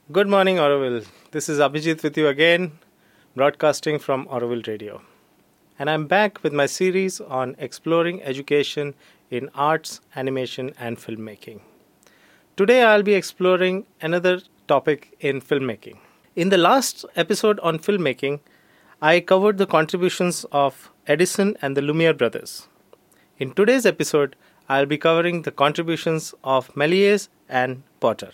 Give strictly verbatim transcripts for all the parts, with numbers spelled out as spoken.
Good morning, Auroville. This is Abhijit with you again, broadcasting from Auroville Radio. And I'm back with my series on exploring education in arts, animation, and filmmaking. Today, I'll be exploring another topic in filmmaking. In the last episode on filmmaking, I covered the contributions of Edison and the Lumiere brothers. In today's episode, I'll be covering the contributions of Méliès and Potter.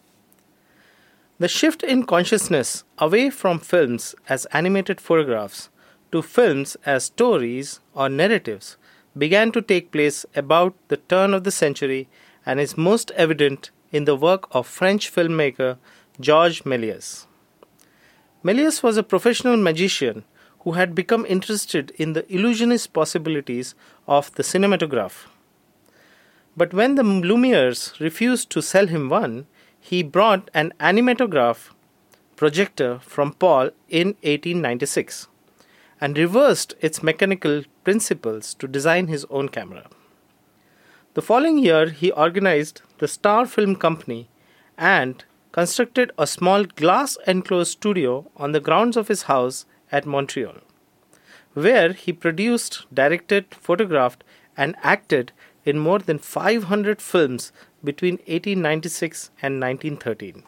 The shift in consciousness away from films as animated photographs to films as stories or narratives began to take place about the turn of the century and is most evident in the work of French filmmaker Georges Méliès. Méliès was a professional magician who had become interested in the illusionist possibilities of the cinematograph. But when the Lumieres refused to sell him one, he brought an animatograph projector from Paul in eighteen ninety-six and reversed its mechanical principles to design his own camera. The following year, he organized the Star Film Company and constructed a small glass-enclosed studio on the grounds of his house at Montreal, where he produced, directed, photographed, and acted in more than five hundred films between eighteen ninety-six and nineteen thirteen.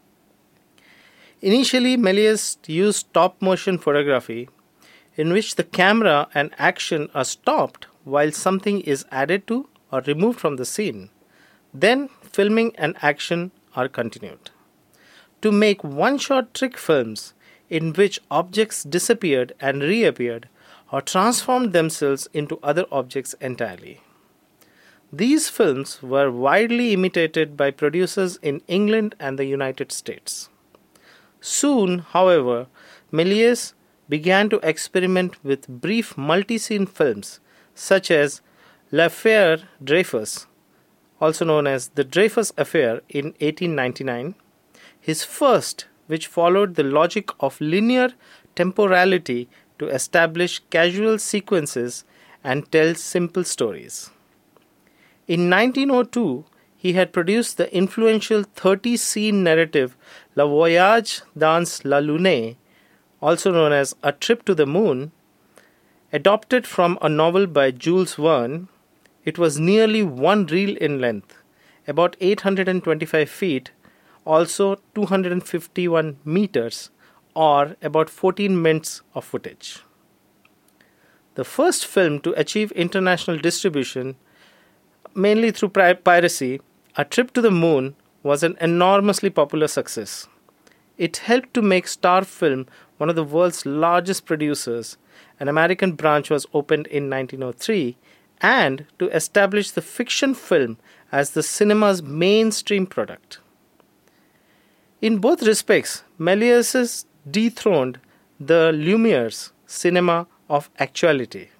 Initially, Méliès used stop-motion photography, in which the camera and action are stopped while something is added to or removed from the scene. Then, filming and action are continued. To make one-shot trick films in which objects disappeared and reappeared or transformed themselves into other objects entirely. These films were widely imitated by producers in England and the United States. Soon, however, Méliès began to experiment with brief multi-scene films such as L'Affaire Dreyfus, also known as The Dreyfus Affair in eighteen ninety-nine, his first, which followed the logic of linear temporality to establish casual sequences and tell simple stories. In nineteen oh two, he had produced the influential thirty-scene narrative Le Voyage dans la Lune, also known as A Trip to the Moon, adopted from a novel by Jules Verne. It was nearly one reel in length, about eight hundred twenty-five feet, also two hundred fifty-one meters, or about fourteen minutes of footage. The first film to achieve international distribution, mainly through piracy, A Trip to the Moon was an enormously popular success. It helped to make Star Film one of the world's largest producers. An American branch was opened in nineteen oh three, and to establish the fiction film as the cinema's mainstream product. In both respects, Méliès dethroned the Lumiere's cinema of actuality.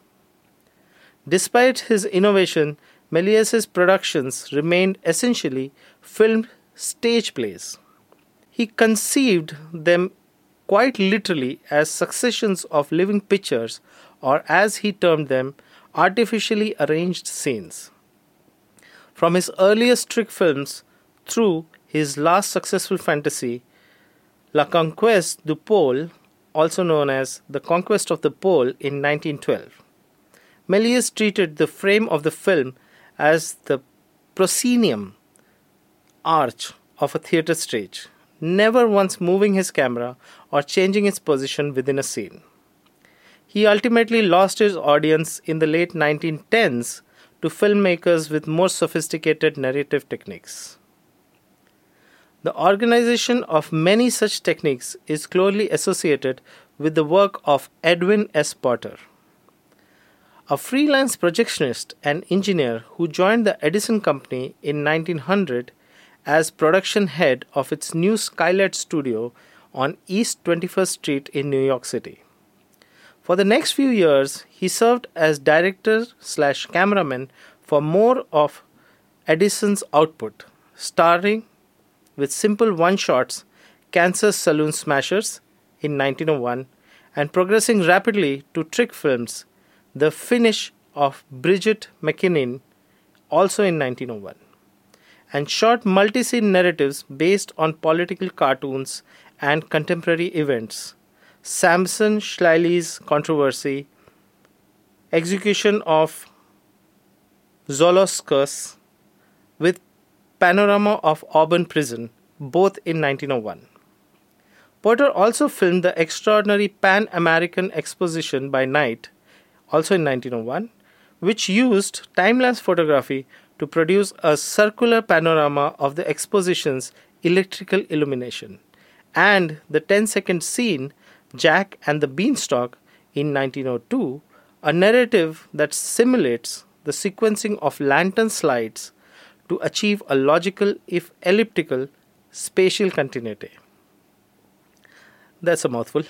Despite his innovation, Méliès' productions remained essentially filmed stage plays. He conceived them quite literally as successions of living pictures, or as he termed them, artificially arranged scenes. From his earliest trick films through his last successful fantasy, La Conquête du Pôle, also known as The Conquest of the Pole in nineteen twelve, Méliès treated the frame of the film as the proscenium arch of a theatre stage, never once moving his camera or changing its position within a scene. He ultimately lost his audience in the late nineteen tens to filmmakers with more sophisticated narrative techniques. The organization of many such techniques is closely associated with the work of Edwin S. Potter, a freelance projectionist and engineer who joined the Edison Company in nineteen hundred as production head of its new Skylight studio on East twenty-first Street in New York City. For the next few years, he served as director slash cameraman for more of Edison's output, starting with simple one-shots, Kansas Saloon Smashers in nineteen oh one, and progressing rapidly to trick films, The Finish of Bridget McKinnon, also in nineteen oh one. and shot multi-scene narratives based on political cartoons and contemporary events. Samson Schleili's controversy, execution of Zoloskus with Panorama of Auburn Prison, both in nineteen oh one. Porter also filmed the extraordinary Pan-American Exposition by Night, also in nineteen oh one, which used time-lapse photography to produce a circular panorama of the exposition's electrical illumination, and the ten-second scene, Jack and the Beanstalk, in nineteen oh two, a narrative that simulates the sequencing of lantern slides to achieve a logical, if elliptical, spatial continuity. That's a mouthful.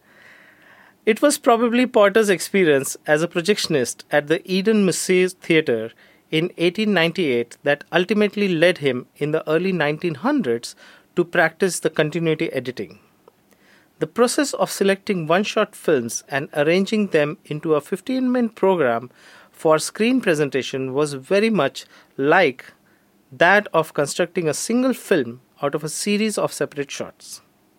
It was probably Porter's experience as a projectionist at the Eden Musée Theatre in eighteen ninety-eight that ultimately led him in the early nineteen hundreds to practice the continuity editing. The process of selecting one-shot films and arranging them into a fifteen-minute program for screen presentation was very much like that of constructing a single film out of a series of separate shots.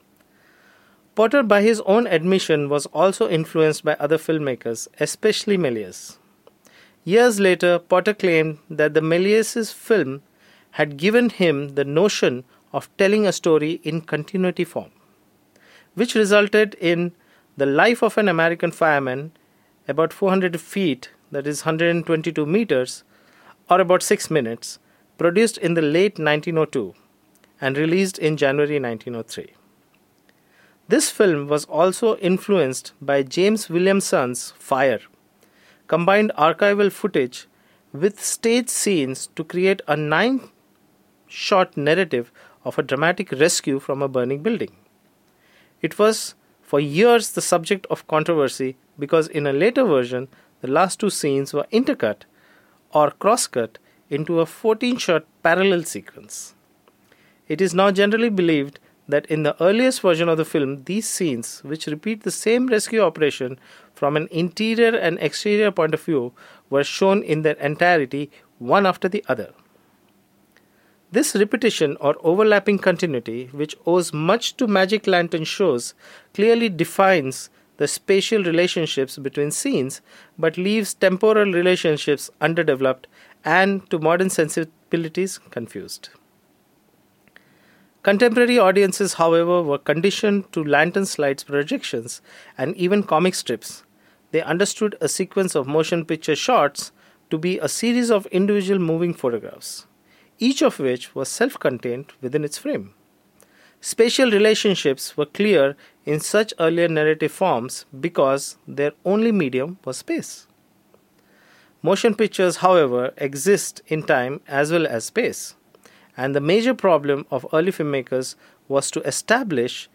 Porter, by his own admission, was also influenced by other filmmakers, especially Méliès. Years later, Porter claimed that the Méliès' film had given him the notion of telling a story in continuity form, which resulted in The Life of an American Fireman, about four hundred feet, that is one hundred twenty-two meters, or about six minutes, produced in the late nineteen oh two and released in January nineteen oh three. This film was also influenced by James Williamson's Fire, combined archival footage with stage scenes to create a nine-shot narrative of a dramatic rescue from a burning building. It was for years the subject of controversy because in a later version, the last two scenes were intercut or cross-cut into a fourteen-shot parallel sequence. It is now generally believed that in the earliest version of the film, these scenes, which repeat the same rescue operation from an interior and exterior point of view, were shown in their entirety, one after the other. This repetition or overlapping continuity, which owes much to Magic Lantern shows, clearly defines the spatial relationships between scenes, but leaves temporal relationships underdeveloped and, to modern sensibilities, confused. Contemporary audiences, however, were conditioned to lantern slides projections and even comic strips. They understood a sequence of motion picture shots to be a series of individual moving photographs, each of which was self-contained within its frame. Spatial relationships were clear in such earlier narrative forms because their only medium was space. Motion pictures, however, exist in time as well as space. And the major problem of early filmmakers was to establish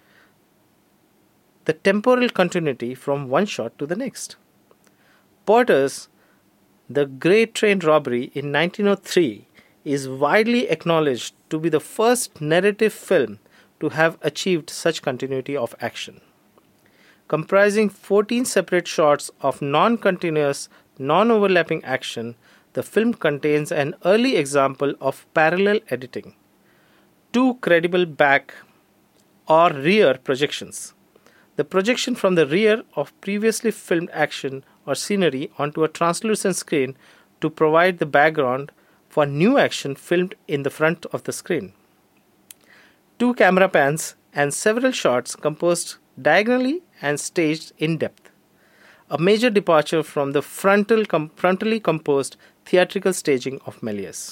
the temporal continuity from one shot to the next. Porter's The Great Train Robbery in nineteen oh three is widely acknowledged to be the first narrative film to have achieved such continuity of action. Comprising fourteen separate shots of non-continuous, non-overlapping action, the film contains an early example of parallel editing, two credible back or rear projections. The projection from the rear of previously filmed action or scenery onto a translucent screen to provide the background for new action filmed in the front of the screen. Two camera pans and several shots composed diagonally and staged in depth. A major departure from the frontal com- frontally composed theatrical staging of Méliès.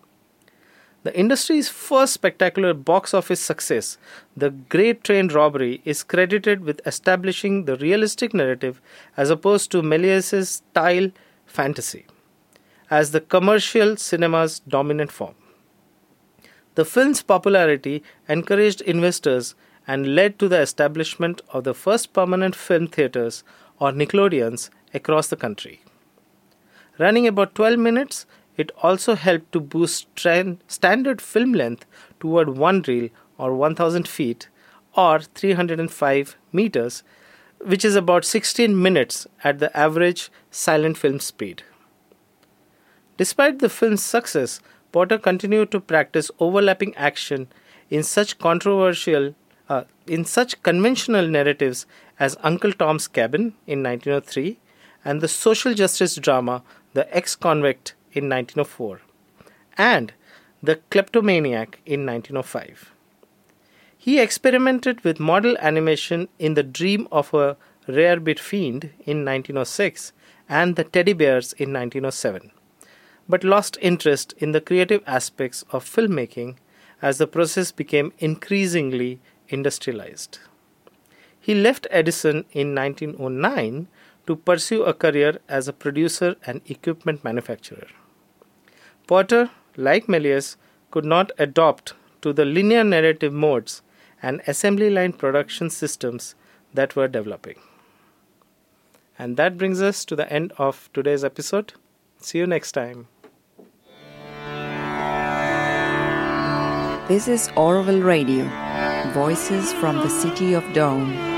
The industry's first spectacular box office success, The Great Train Robbery, is credited with establishing the realistic narrative as opposed to Méliès' style fantasy as the commercial cinema's dominant form. The film's popularity encouraged investors and led to the establishment of the first permanent film theaters or Nickelodeons across the country. Running about twelve minutes, it also helped to boost trend, standard film length toward one reel or one thousand feet or three hundred five meters, which is about sixteen minutes at the average silent film speed. Despite the film's success, Potter continued to practice overlapping action in such controversial, uh, in such conventional narratives as Uncle Tom's Cabin in nineteen oh three and the social justice drama The Ex-Convict in nineteen oh four and The Kleptomaniac in nineteen oh five. He experimented with model animation in The Dream of a Rarebit Fiend in nineteen oh six and The Teddy Bears in nineteen oh seven, but lost interest in the creative aspects of filmmaking as the process became increasingly industrialized. He left Edison in nineteen oh nine to pursue a career as a producer and equipment manufacturer. Potter, like Méliès, could not adopt to the linear narrative modes and assembly line production systems that were developing. And that brings us to the end of today's episode. See you next time. This is Orville Radio, voices from the city of Dawn.